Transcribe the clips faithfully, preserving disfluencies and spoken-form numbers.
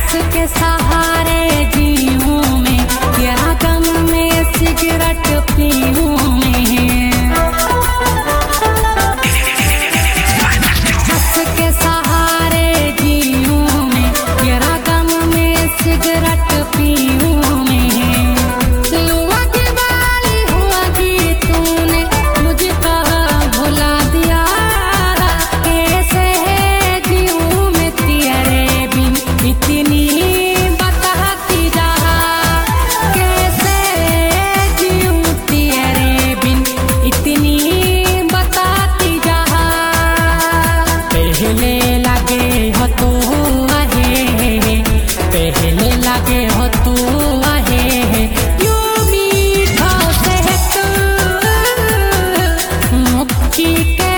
हंस के सहारे जीऊं मैं, तेरा गम में सिगरेट पीऊं मैं। हंस के सहारे जीऊं मैं, तेरा गम में सिगरेट पीऊं मैं। लुआ की वाली हुआ कि तूने मुझको भुला दिया, कैसे है जीऊं मैं तेरे बिन इतनी बताती जा, कैसे जीऊं तेरे बिन इतनी बताती जा। पहले लगे हो तू आहे, पहले लगे हो तू आहे, यूं मीठा सहक मुक्की के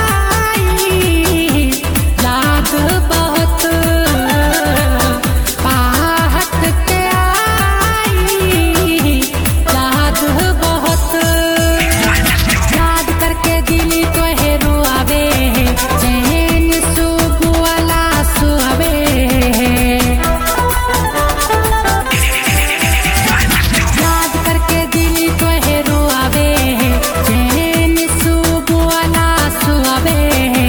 आई, याद बहुत आहट के आई, याद बहुत। याद करके दिल तो है रुआवे, चैन सुबह वाला सुआवे। याद करके दिल तो है रुआवे, चैन सुबह वाला सुआवे।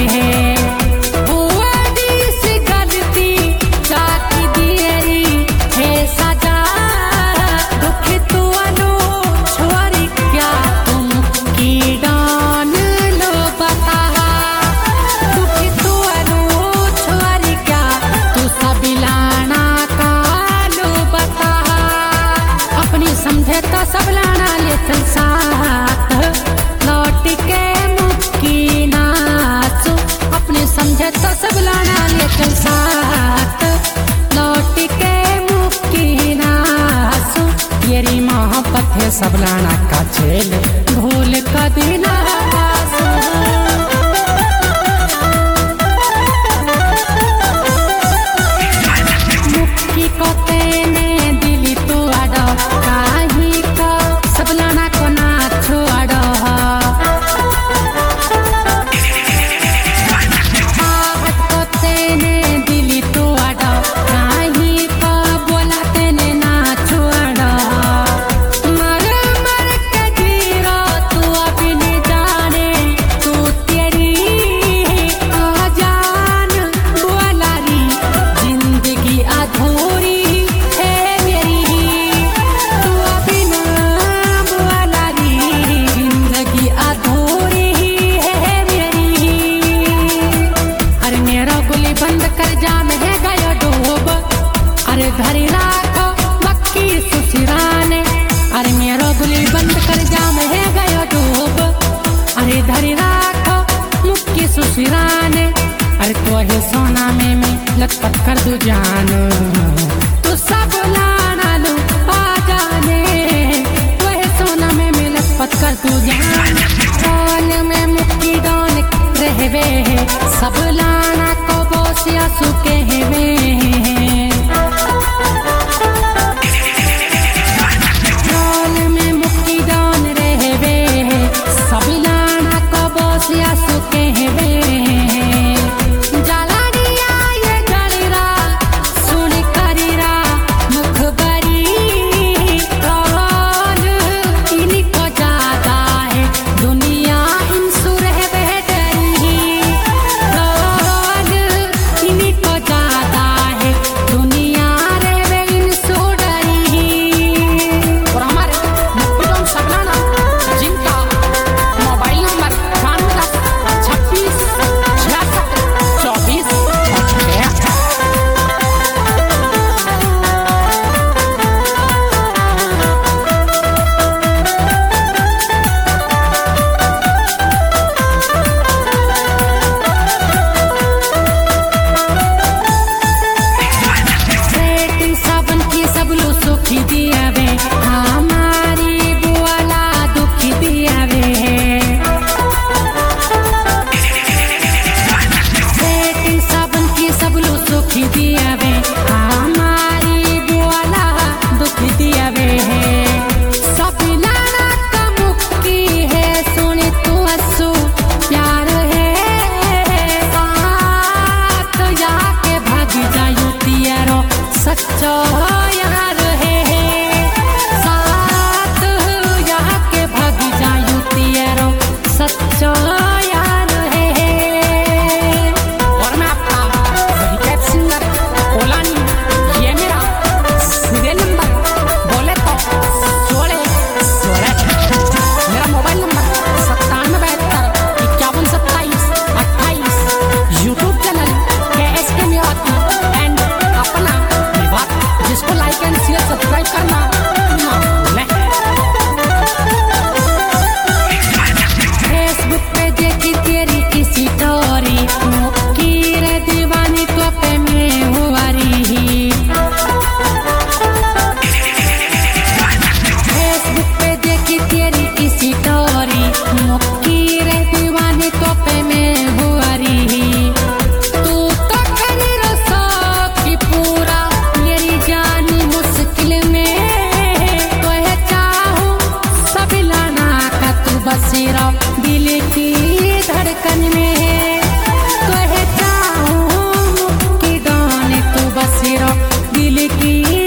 हुआ दिस गलती चाकी दियरी है सजा, दुख तू अनु छोरी क्या तुम की डान लो बता, दुख तू अनु छोरी क्या तू सबलाना का लो बता। अपनी समझे तो सबलाना ले चल साथ, लौट के मुक्की नाचो। अपने समझे तो सबलाना ले चल साथ, लौट के मुक्की नाचो। तेरी मोहब्बत है सबलाना का झेल, भूल कभी ना आसो। मुक्की को तेने दिली तो अडो, काही को सबलाना को ना छोड़ो। आहट को तेने दिली तो अडो, काही को बोला तेने ना छोड़ो। मर मर के जीरो तू अभी नहीं जाने, तू तेरी आजान बोला री, जिंदगी अधूरी है मेरी, तू अभी ना बोला री, जिंदगी अधूरी है मेरी। अरे मेरा गुली बंद कर जाम है गयो डूब, अरे धरी राखो मक्की सुसिराने। अरे मेरा गुली बंद कर जाम है गयो डूब, अरे धरी राखो मुक्की सुसिराने। अरे तो है सोना में मैं लटपट कर दूं जान, तू सब लाना लू आ जाने। तो है सोना में मैं लटपट कर दूं जान, कौन में मुक्की डोन रहवे, सब लाना को बोसिया सुके हेवे। कौन में मुक्की डोन रहवे, सब लाना को बोसिया सुके हेवे। जाला दिया ये जलीरा सुन करीरा मुखबरी, कौन इनको जाता है दुनिया इनसु रहवे डरी, कौन इनको जाता है सच्चा यार है साथ यहाँ के भाग जायूं तेरो सच्चा यार है। और मैं आपका वही कैप सिंगर कोलानी, ये मेरा सीरियल नंबर बोले तो सोलह सोलह, मेरा मोबाइल नंबर सत्तानवे बहत्तर इक्यावन सत्ताईस अट्ठाईस, यूट्यूब चैनल के एस के मेवाती एंड अपना मेवाती, जिसको लाइक एंड शेयर सब्सक्राइब करना ना भूलें। फेसबुक पे देखी तेरी किसी स्टोरी, मुक्की रे दीवानी तो पे में हुआ रही। फेसबुक पे देखी तेरी किसी स्टोरी, मुक्की रे दीवानी तो पे में हुआ रही। तू तो खरी रसो की पूरा मेरी जान मुश्किल में, तो है चाहूं सब लाना का तू बसेरा दिल की धड़कन में, तो है चाहूं की गाने तू बसेरा दिल की